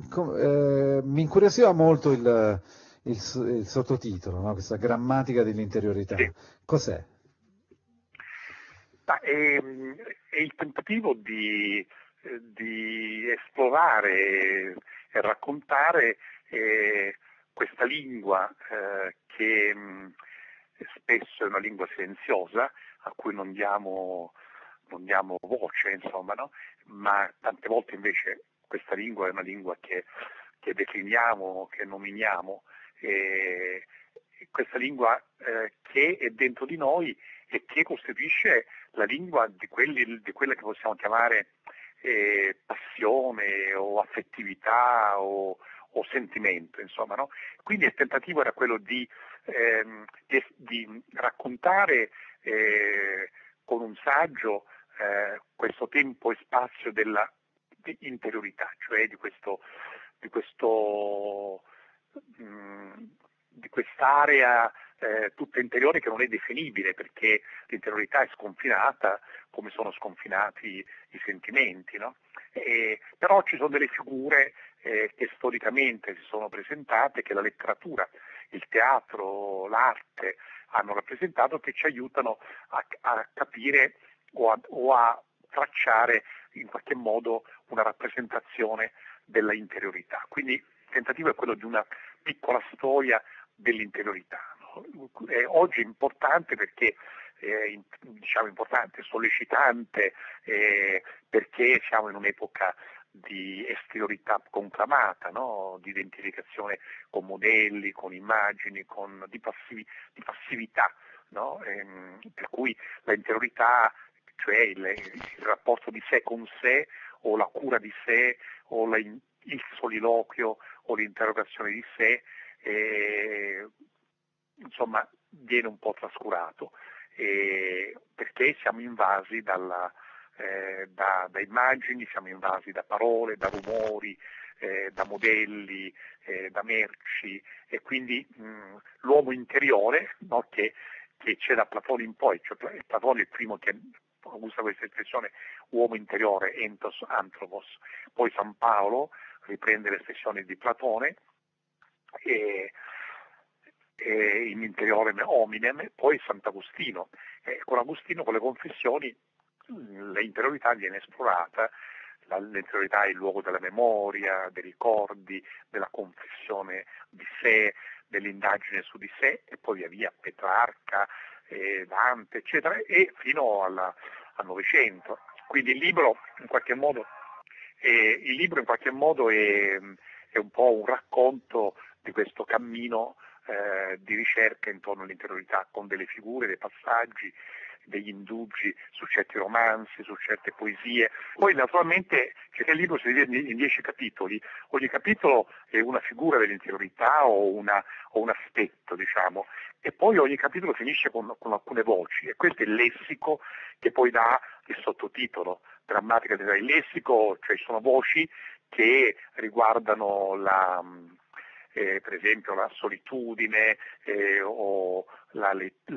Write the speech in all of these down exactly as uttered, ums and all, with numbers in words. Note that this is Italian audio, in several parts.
com- eh, mi incuriosiva molto il, il s- il sottotitolo, no? Questa grammatica dell'interiorità. Sì. Cos'è? Ma è, è il tentativo di, eh, di esplorare e raccontare eh, questa lingua eh, che mh, spesso è una lingua silenziosa, a cui non diamo, non diamo voce, insomma, no? Ma tante volte invece questa lingua è una lingua che, che decliniamo, che nominiamo, e, e questa lingua eh, che è dentro di noi e che costituisce la lingua di, quelli, di quella che possiamo chiamare eh, passione o affettività o, o sentimento, insomma, no? Quindi il tentativo era quello di, ehm, di, di raccontare eh, con un saggio eh, questo tempo e spazio della di interiorità, cioè di questo, di questo mh, di quest'area eh, tutta interiore che non è definibile, perché l'interiorità è sconfinata come sono sconfinati i sentimenti, no? E, però ci sono delle figure eh, che storicamente si sono presentate, che la letteratura, il teatro, l'arte hanno rappresentato, che ci aiutano a, a capire o a, o a tracciare in qualche modo una rappresentazione della interiorità. Quindi il tentativo è quello di una piccola storia dell'interiorità. No? Eh, oggi è importante perché eh, diciamo importante, sollecitante, eh, perché siamo in un'epoca di esteriorità conclamata, no? Di identificazione con modelli, con immagini, con, di, passivi, di passività, no? ehm, per cui la interiorità, cioè il, il rapporto di sé con sé o la cura di sé o la, il soliloquio o l'interrogazione di sé, eh, insomma viene un po' trascurato, eh, perché siamo invasi dalla, eh, da, da immagini, siamo invasi da parole, da rumori, eh, da modelli, eh, da merci, e quindi mh, l'uomo interiore, no, che, che c'è da Platone in poi, cioè Platone è il primo che usa questa espressione uomo interiore, entos anthropos, poi San Paolo riprende l'espressione di Platone, e, e in interiore hominem, poi Sant'Agostino. E con Agostino, con le confessioni, l'interiorità viene esplorata, la, l'interiorità è il luogo della memoria, dei ricordi, della confessione di sé, dell'indagine su di sé, e poi via via Petrarca, eh, Dante, eccetera, e fino alla, al Novecento. Quindi il libro in qualche modo, eh, il libro in qualche modo è, è un po' un racconto di questo cammino eh, di ricerca intorno all'interiorità, con delle figure, dei passaggi, degli indugi su certi romanzi, su certe poesie. Poi naturalmente il libro si divide in dieci capitoli, ogni capitolo è una figura dell'interiorità o, una, o un aspetto, diciamo, e poi ogni capitolo finisce con, con alcune voci, e questo è il lessico che poi dà il sottotitolo, grammatica del lessico, cioè sono voci che riguardano la, eh, per esempio la solitudine eh, o la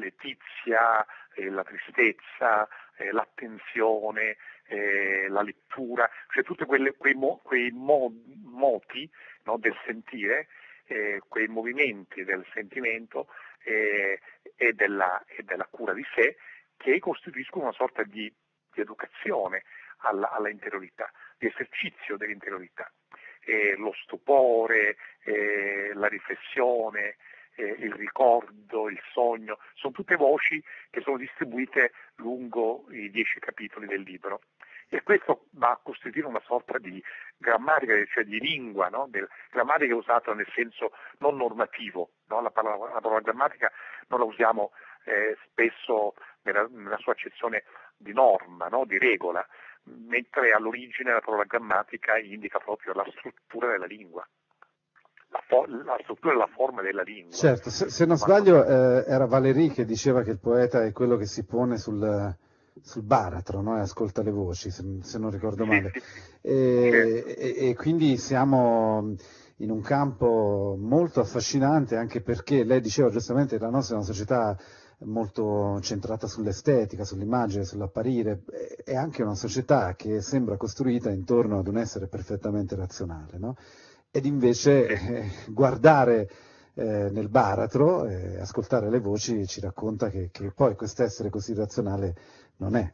letizia, eh, la tristezza, eh, l'attenzione, eh, la lettura, cioè tutti quei, mo, quei mo, moti, no, del sentire, eh, quei movimenti del sentimento eh, e, della, e della cura di sé, che costituiscono una sorta di, di educazione alla, alla interiorità, di esercizio dell'interiorità. Eh, lo stupore, eh, la riflessione, eh, il ricordo, il sogno, sono tutte voci che sono distribuite lungo i dieci capitoli del libro. E questo va a costituire una sorta di grammatica, cioè di lingua, no? Del, grammatica usata nel senso non normativo, no? la, parola, la parola grammatica non la usiamo eh, spesso nella, nella sua accezione di norma, no? Di regola, mentre all'origine la parola grammatica indica proprio la struttura della lingua, la, for- la struttura e la forma della lingua. Certo, se, se non sbaglio eh, era Valéry che diceva che il poeta è quello che si pone sul, sul baratro, no? E ascolta le voci, se, se non ricordo Sì, male. sì, sì. E, Certo. e, e quindi siamo in un campo molto affascinante, anche perché lei diceva giustamente che la nostra è una società molto centrata sull'estetica, sull'immagine, sull'apparire, è anche una società che sembra costruita intorno ad un essere perfettamente razionale, no? ed invece eh, guardare eh, nel baratro, eh, ascoltare le voci ci racconta che, che poi quest'essere così razionale non è.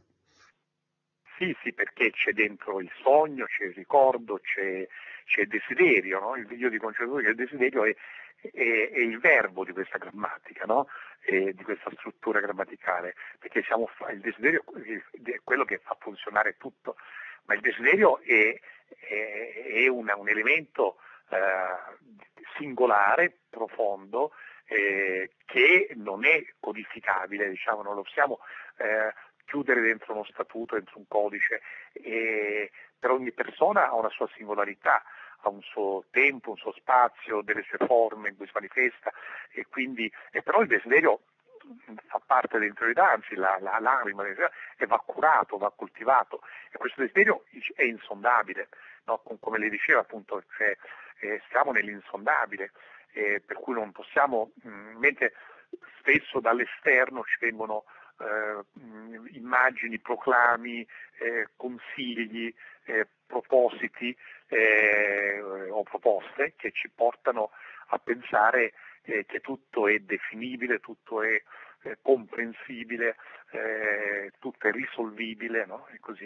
Sì, sì, perché c'è dentro il sogno, c'è il ricordo, c'è, c'è il desiderio, no? Io dico a un certo punto che il desiderio è, è, è il verbo di questa grammatica, no? E di questa struttura grammaticale, perché siamo, il desiderio è quello che fa funzionare tutto, ma il desiderio è, è, è una, un elemento eh, singolare, profondo, eh, che non è codificabile, diciamo, non lo possiamo eh, chiudere dentro uno statuto, dentro un codice, e per ogni persona ha una sua singolarità, ha un suo tempo, un suo spazio, delle sue forme in cui si manifesta, e quindi, e però il desiderio fa parte dell'interiorità, anzi la, la, l'anima e va curato, va coltivato, e questo desiderio è insondabile, no? Come le diceva appunto, cioè, eh, siamo nell'insondabile, eh, per cui non possiamo, mh, mentre spesso dall'esterno ci vengono eh, immagini, proclami, eh, consigli, eh, propositi eh, o proposte che ci portano a pensare eh, che tutto è definibile, tutto è eh, comprensibile, eh, tutto è risolvibile, no? E così.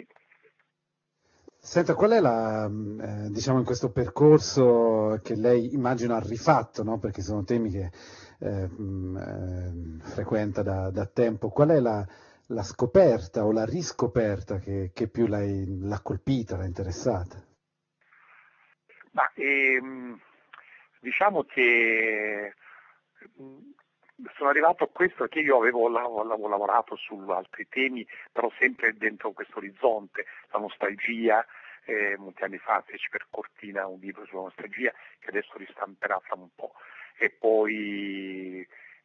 Senta, qual è la, eh, diciamo in questo percorso che lei immagino ha rifatto, no? Perché sono temi che eh, mh, eh, frequenta da, da tempo, qual è la, la scoperta o la riscoperta che, che più lei, l'ha colpita, l'ha interessata? Ma ehm, diciamo che mh, sono arrivato a questo perché io avevo, avevo lavorato su altri temi, però sempre dentro questo orizzonte, la nostalgia. Eh, molti anni fa feci per Cortina un libro sulla nostalgia che adesso ristamperà fra un po', e poi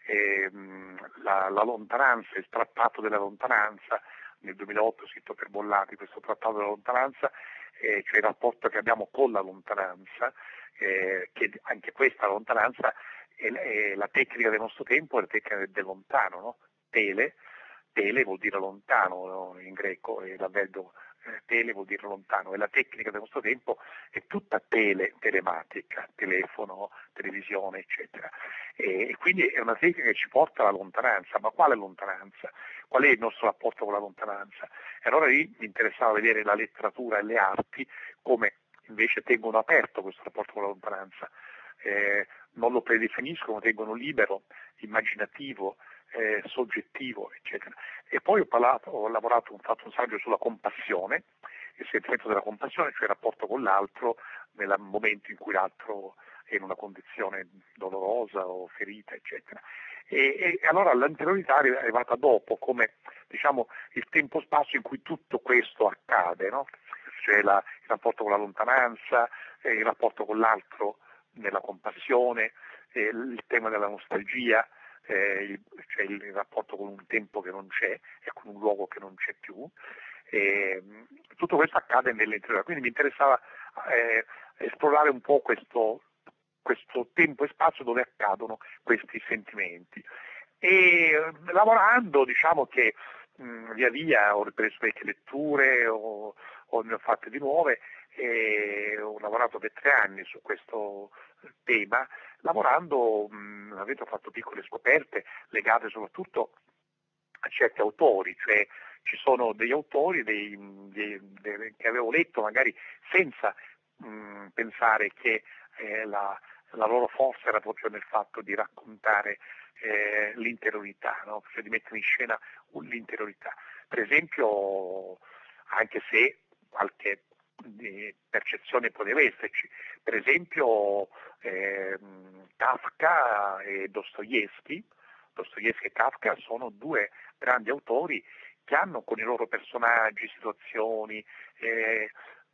ehm, la, la lontananza, il trattato della lontananza, nel duemilaotto scritto per Bollati, questo trattato della lontananza, eh, cioè il rapporto che abbiamo con la lontananza, eh, che anche questa lontananza è, è la tecnica del nostro tempo, è la tecnica del lontano, no? Tele, tele vuol dire lontano, no? In greco, e l'avverbio eh, tele vuol dire lontano, e la tecnica del nostro tempo è tutta tele, telematica, telefono, televisione, eccetera. E, e quindi è una tecnica che ci porta alla lontananza. Ma quale lontananza? Qual è il nostro rapporto con la lontananza? E allora lì mi interessava vedere la letteratura e le arti come invece tengono aperto questo rapporto con la lontananza, eh, non lo predefiniscono, tengono libero, immaginativo, eh, soggettivo, eccetera. E poi ho, parlato, ho lavorato, ho fatto un saggio sulla compassione, il sentimento della compassione, cioè il rapporto con l'altro nel momento in cui l'altro è in una condizione dolorosa o ferita, eccetera. E, e allora l'anteriorità è arrivata dopo, come diciamo il tempo-spazio in cui tutto questo accade, no? Cioè la, il rapporto con la lontananza, eh, il rapporto con l'altro nella compassione, eh, il tema della nostalgia, eh, il, cioè il rapporto con un tempo che non c'è e con un luogo che non c'è più. Eh, tutto questo accade nell'interiorità, quindi mi interessava eh, esplorare un po' questo, questo tempo e spazio dove accadono questi sentimenti. E eh, lavorando, diciamo che mh, via via ho ripreso vecchie letture, o, o ne ho fatte di nuove, e ho lavorato per tre anni su questo tema, lavorando, mh, avendo fatto piccole scoperte legate soprattutto a certi autori, cioè ci sono degli autori dei, dei, dei, che avevo letto magari senza mh, pensare che eh, la, la loro forza era proprio nel fatto di raccontare eh, l'interiorità, no? Cioè di mettere in scena l'interiorità. Per esempio, anche se qualche di percezione poteva esserci, per esempio eh, Kafka e Dostoevsky, Dostoevsky e Kafka sono due grandi autori che hanno con i loro personaggi, situazioni, eh,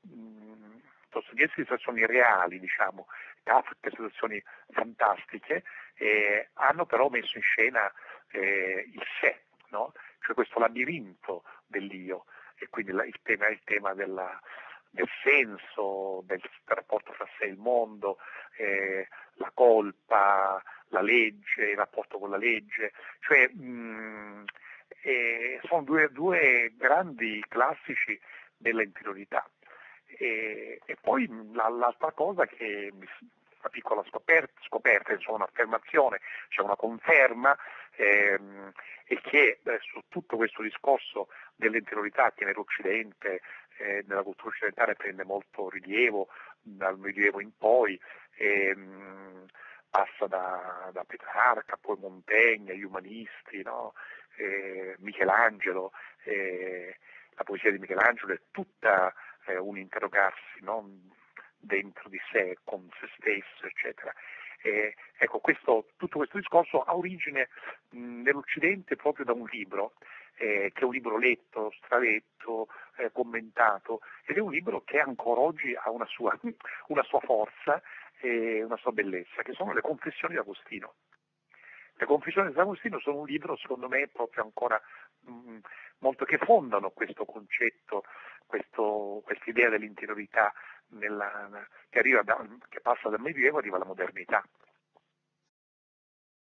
Dostoevsky situazioni reali, diciamo, Kafka situazioni fantastiche, eh, hanno però messo in scena eh, il sé, no? Cioè questo labirinto dell'io, e quindi la, il tema è il tema della, del senso, del rapporto fra sé e il mondo, eh, la colpa, la legge, il rapporto con la legge, cioè mh, eh, sono due, due grandi classici della interiorità. E, e poi la, l'altra cosa che una piccola scoperta, scoperta insomma un'affermazione, cioè una conferma, ehm, è che eh, su tutto questo discorso dell'interiorità che nell'Occidente, eh, nella cultura occidentale prende molto rilievo dal Medioevo in poi, ehm, passa da, da Petrarca, poi Montaigne, gli umanisti, no? eh, Michelangelo, eh, la poesia di Michelangelo è tutta eh, un interrogarsi, no? Dentro di sé, con se stesso, eccetera. Eh, ecco, questo, tutto questo discorso ha origine mh, nell'Occidente proprio da un libro, eh, che è un libro letto, straletto, eh, commentato, ed è un libro che ancora oggi ha una sua, una sua forza e una sua bellezza, che sono le Confessioni di Agostino. Le Confessioni di Agostino sono un libro, secondo me, proprio ancora mh, molto che fondano questo concetto, questo, quest'idea dell'interiorità nella, che, arriva da, che passa dal Medioevo e arriva alla modernità.